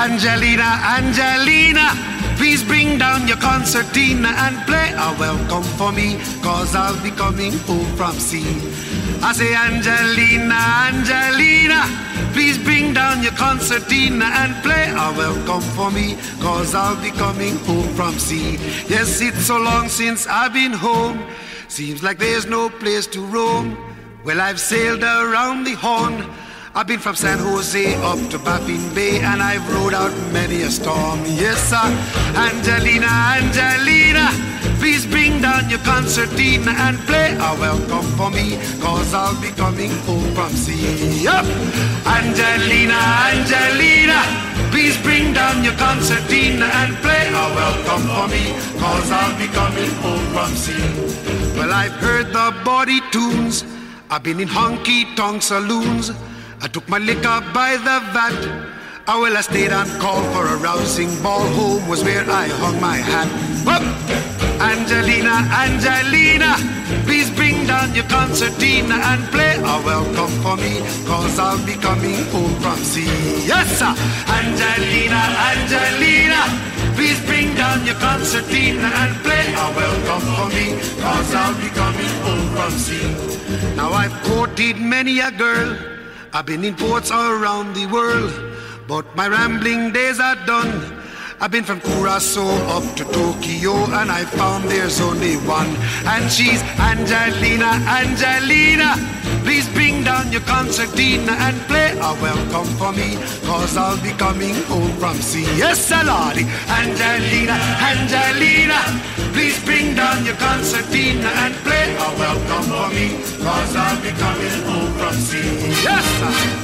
Angelina, Angelina, please bring down your concertina and play a welcome for me, cause I'll be coming home from sea. I say, Angelina, Angelina, please bring down your concertina and play a welcome for me, cause I'll be coming home from sea. Yes, it's so long since I've been home, seems like there's no place to roam. Well, I've sailed around the Horn, I've been from San Jose up to Baffin Bay, and I've rode out many a storm. Yes, sir. Angelina, Angelina, please bring down your concertina and play a welcome for me, cause I'll be coming home from sea. Yep. Angelina, Angelina, please bring down your concertina and play a welcome for me, cause I'll be coming home from sea. Well, I've heard the body tunes, I've been in honky-tonk saloons, I took my liquor by the vat. I stayed on call for a rousing ball. Home was where I hung my hat. Whoop! Angelina, Angelina, please bring down your concertina and play a welcome for me, cause I'll be coming home from sea. Yes, sir! Angelina, Angelina, please bring down your concertina and play a welcome for me, cause I'll be coming home from sea. Now I've courted many a girl, I've been in ports around the world, but my rambling days are done. I've been from Curaçao up to Tokyo, and I found there's only one, and she's Angelina, Angelina. Please bring down your concertina and play a welcome for me, cause I'll be coming home from sea. Yes, Lordy. Angelina, Angelina, please bring down your concertina and play a welcome for me, cause I'll be coming home from sea. Yes, sir.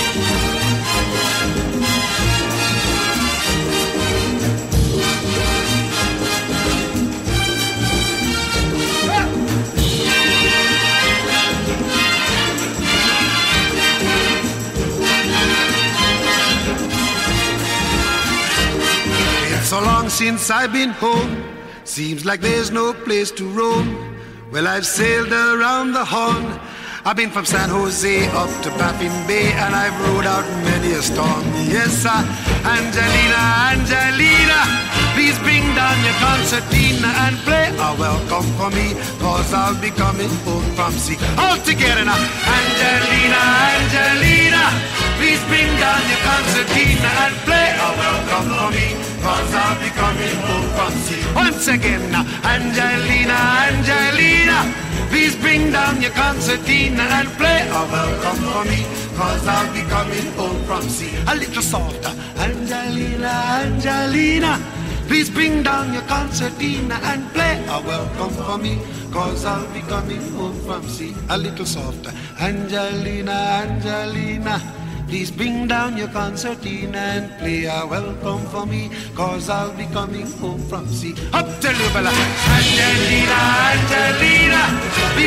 So long since I've been home, seems like there's no place to roam. Well, I've sailed around the Horn, I've been from San Jose up to Baffin Bay, and I've rode out many a storm. Yes, sir. Angelina, Angelina, please bring down your concertina and play a welcome for me, cause I'll be coming home from sea. All together now. Angelina, Angelina, please bring down your concertina and play a welcome for me, cause I'll be coming home from sea. Once again now. Angelina, Angelina, please bring down your concertina and play a welcome for me, cause I'll be coming home from sea. A little softer. Angelina, Angelina, please bring down your concertina and play a welcome for me, cause I'll be coming home from sea. A little softer. Angelina, Angelina, please bring down your concertina and play a welcome for me, cause I'll be coming home from sea. Up to Lubella. Angelina, Angelina,